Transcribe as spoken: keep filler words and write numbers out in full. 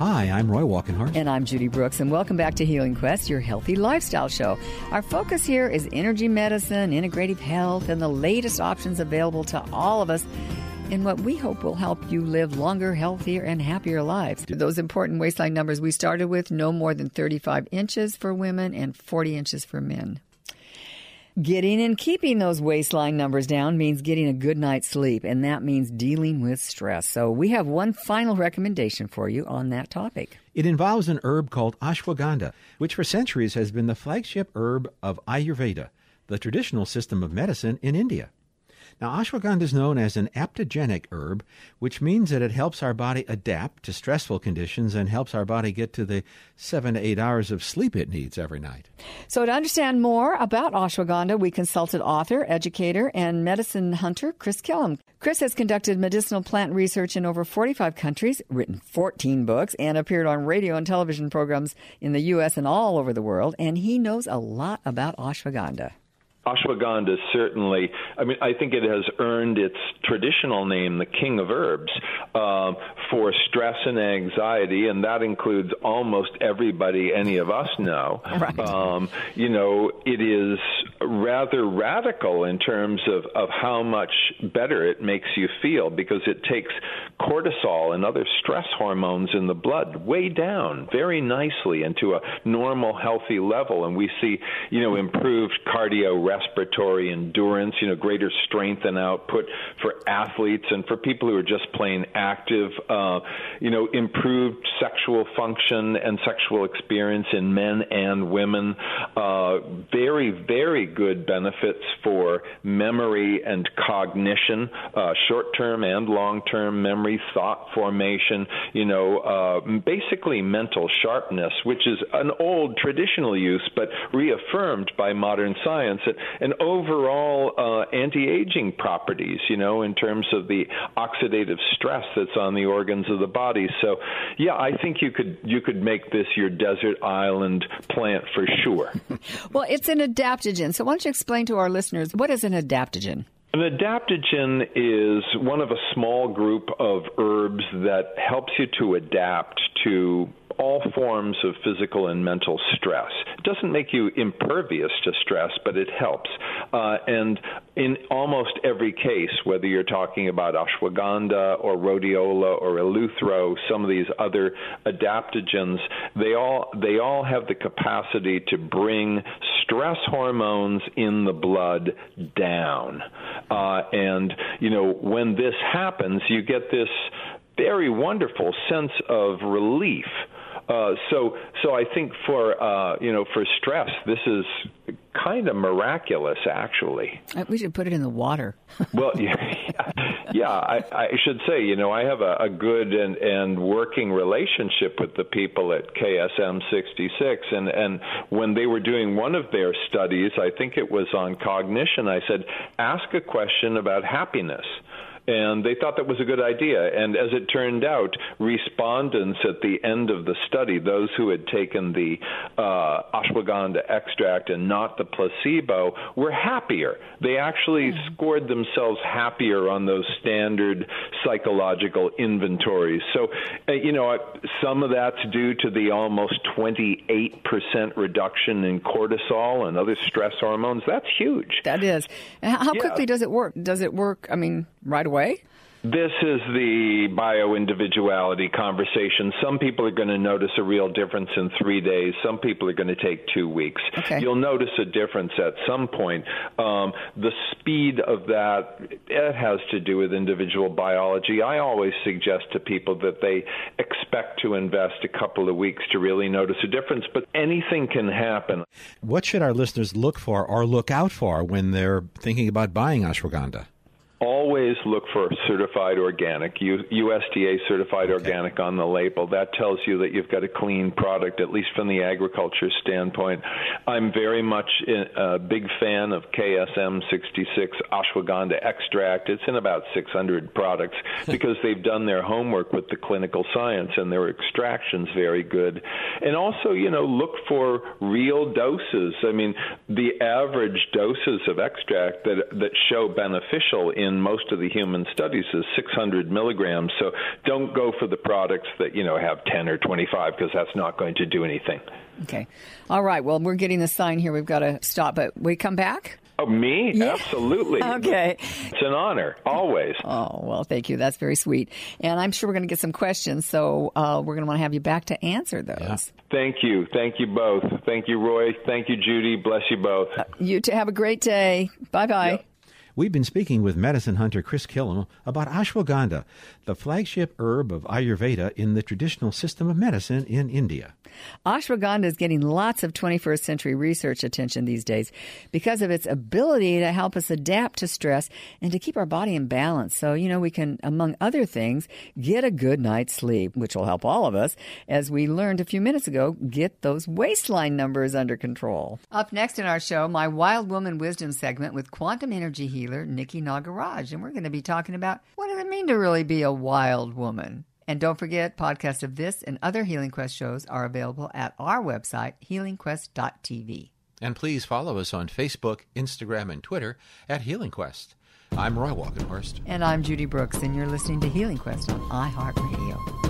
Hi, I'm Roy Walkenhorst. And I'm Judy Brooks, and welcome back to Healing Quest, your healthy lifestyle show. Our focus here is energy medicine, integrative health, and the latest options available to all of us in what we hope will help you live longer, healthier, and happier lives. Those important waistline numbers we started with, no more than thirty-five inches for women and forty inches for men. Getting and keeping those waistline numbers down means getting a good night's sleep, and that means dealing with stress. So we have one final recommendation for you on that topic. It involves an herb called ashwagandha, which for centuries has been the flagship herb of Ayurveda, the traditional system of medicine in India. Now, ashwagandha is known as an aptogenic herb, which means that it helps our body adapt to stressful conditions and helps our body get to the seven to eight hours of sleep it needs every night. So to understand more about ashwagandha, we consulted author, educator, and medicine hunter Chris Killam. Chris has conducted medicinal plant research in over forty-five countries, written fourteen books, and appeared on radio and television programs in the U S and all over the world, and he knows a lot about ashwagandha. Ashwagandha is certainly, I mean, I think it has earned its traditional name, the king of herbs, um, for stress and anxiety, and that includes almost everybody any of us know. Right. Um, you know, it is rather radical in terms of, of how much better it makes you feel, because it takes cortisol and other stress hormones in the blood way down very nicely into a normal, healthy level, and we see, you know, improved cardio respiratory endurance, you know, greater strength and output for athletes and for people who are just plain active, uh, you know, improved sexual function and sexual experience in men and women, uh, very, very good benefits for memory and cognition, uh, short-term and long-term memory, thought formation, you know, uh, basically mental sharpness, which is an old traditional use but reaffirmed by modern science. And overall uh, anti-aging properties, you know, in terms of the oxidative stress that's on the organs of the body. So, yeah, I think you could you could make this your desert island plant for sure. Well, it's an adaptogen. So why don't you explain to our listeners, what is an adaptogen? An adaptogen is one of a small group of herbs that helps you to adapt to all forms of physical and mental stress. It doesn't make you impervious to stress, but it helps. Uh, and in almost every case, whether you're talking about ashwagandha or rhodiola or eleuthero, some of these other adaptogens, they all they all have the capacity to bring stress hormones in the blood down. Uh, and, you know, when this happens, you get this very wonderful sense of relief. Uh, so, so I think for uh, you know for stress, this is kind of miraculous, actually. We should put it in the water. Well, yeah, yeah I, I should say, you know, I have a, a good and, and working relationship with the people at K S M sixty-six, and, and when they were doing one of their studies, I think it was on cognition, I said, ask a question about happiness. And they thought that was a good idea. And as it turned out, respondents at the end of the study, those who had taken the uh, ashwagandha extract and not the placebo, were happier. They actually mm. scored themselves happier on those standard psychological inventories. So, uh, you know, some of that's due to the almost twenty-eight percent reduction in cortisol and other stress hormones. That's huge. That is. How yeah. quickly does it work? Does it work, I mean, right away? This is the bio-individuality conversation. Some people are going to notice a real difference in three days. Some people are going to take two weeks. Okay. You'll notice a difference at some point. Um, the speed of that, it has to do with individual biology. I always suggest to people that they expect to invest a couple of weeks to really notice a difference, but anything can happen. What should our listeners look for or look out for when they're thinking about buying ashwagandha? Always look for certified organic, U S D A certified okay. organic on the label. That tells you that you've got a clean product, at least from the agriculture standpoint. I'm very much a big fan of K S M sixty-six ashwagandha extract. It's in about six hundred products because they've done their homework with the clinical science, and their extraction's very good. And also, you know, look for real doses. I mean, the average doses of extract that that show beneficial in in most of the human studies is six hundred milligrams. So don't go for the products that, you know, have ten or twenty-five, because that's not going to do anything. Okay. All right. Well, we're getting the sign here. We've got to stop, but we come back? Oh, me? Yeah. Absolutely. Okay. It's an honor, always. Oh, well, thank you. That's very sweet. And I'm sure we're going to get some questions, so uh, we're going to want to have you back to answer those. Yeah. Thank you. Thank you both. Thank you, Roy. Thank you, Judy. Bless you both. Uh, you too. Have a great day. Bye-bye. Yep. We've been speaking with medicine hunter Chris Killam about ashwagandha, the flagship herb of Ayurveda in the traditional system of medicine in India. Ashwagandha is getting lots of twenty-first century research attention these days because of its ability to help us adapt to stress and to keep our body in balance. So, you know, we can, among other things, get a good night's sleep, which will help all of us, as we learned a few minutes ago, get those waistline numbers under control. Up next in our show, my Wild Woman Wisdom segment with quantum energy healer Nikki Nagaraj, and we're going to be talking about what does it mean to really be a wild woman. And don't forget, podcasts of this and other Healing Quest shows are available at our website, healing quest dot t v. And please follow us on Facebook, Instagram, and Twitter at Healing Quest. I'm Roy Walkenhorst. And I'm Judy Brooks, and you're listening to Healing Quest on iHeartRadio.